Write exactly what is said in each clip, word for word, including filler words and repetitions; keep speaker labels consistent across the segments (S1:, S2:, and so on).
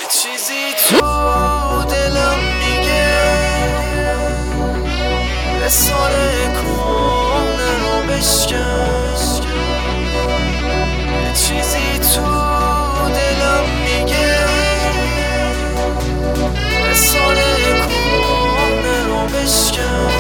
S1: چیزی تو دلم میگه رسال کنه رو بشکن. یه چیزی تو دلم میگه رسال کنه رو بشکن.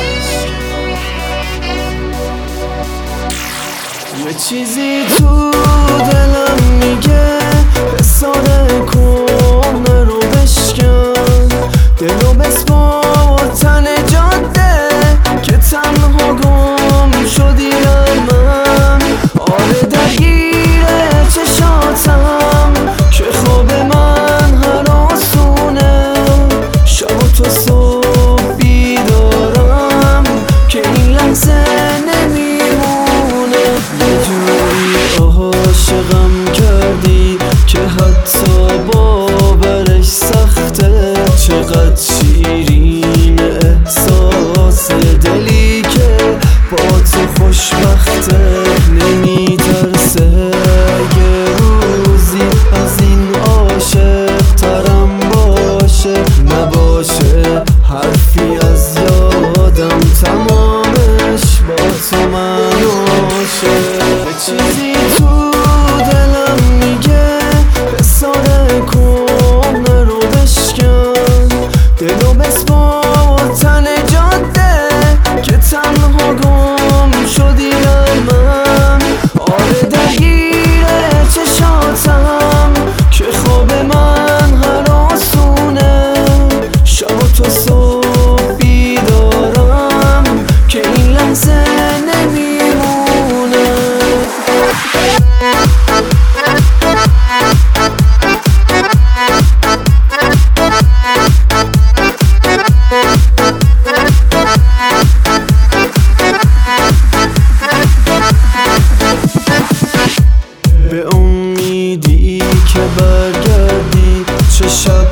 S1: یه چیزی تو دلم میگه رسال کنه رو بشکن. دلو بسپار تن جاده که تنها گم شدی من. آره درگیره چشاتم که خواب من هراسونه. شب و تا صبح بیدارم که این لحظه نمیمونه. یه جوری عاشقم کردی که حتی باورش سخته. چقدر شیرین احساس دلی که با تو خوشبخته. نمیترسه اگه روزی از این عاشق ترم باشه. نباشه حرفی از یادم تمامش با تو من عاشق. چیزی تو دلم میگه رساله کنه رو بشکن. دلو بسپار تن جاده که تنها گم شدی من. آره درگیره چشاتم که خواب من هراسونه. شب و تا صبح بیدارم که این لحظه نمیمونه. به امیدی که برگردی چه شب